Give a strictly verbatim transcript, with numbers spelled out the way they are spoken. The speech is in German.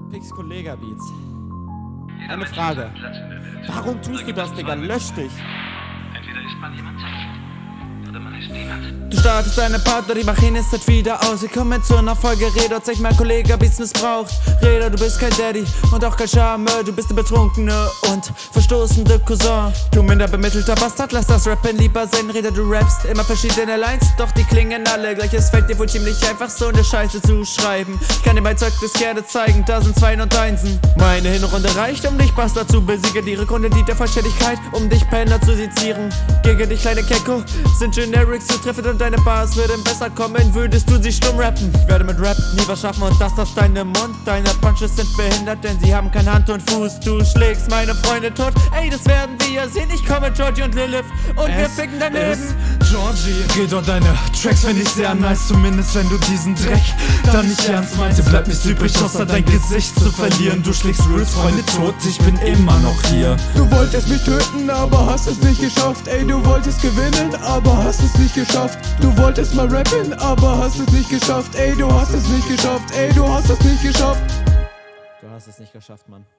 Pix Kollega Beats. Eine Frage. Warum tust du das, Digga? Lösch dich. Entweder ist man jemand oder man ist niemand. Du startest deine Partner, die Maschine ist jetzt wieder aus. Wir kommen zu einer Folge Reda, zeig mein Kollege Beats missbraucht. Reda, du bist kein Daddy und auch kein Charme. Du bist der betrunkene und verstoßende Cousin. Du minder bemittelter Bastard, lass das Rappen lieber sein. Reda, du rappst immer verschiedene Lines, doch die klingen alle gleich. Es fällt dir wohl ziemlich einfach, so eine Scheiße zu schreiben. Ich kann dir mein Zeugnis gerne zeigen, da sind Zweien und Einsen. Meine Hinrunde reicht, um dich Bastard zu besiegen. Die Rückrunde dient der Vollständigkeit, um dich Penner zu sezieren. Gegen dich, kleine Kecko, sind Generics zu treffen und deine Bars würden besser kommen, würdest du sie stumm rappen. Ich werde mit Rap nie was schaffen und das aus deinem Mund. Deine Punches sind behindert, denn sie haben kein Hand und Fuß. Du schlägst meine Freunde tot, ey, das werden wir sehen. Ich komme mit Georgie und Lilith und es wir ficken dein Leben. Georgie, geht doch deine Tracks finde ich sehr nice, zumindest wenn du diesen Dreck dann nicht ernst meinst. Dir bleibt nichts übrig, außer dein Gesicht zu verlieren. Du schlägst Reals Freunde tot, ich bin immer noch hier. Du wolltest mich töten, aber hast es nicht geschafft. Ey, du wolltest gewinnen, aber hast es nicht geschafft. Du wolltest mal rappen, aber hast es nicht geschafft. Ey, du hast es nicht geschafft. Ey, du hast es nicht geschafft. Du hast es nicht geschafft, Mann.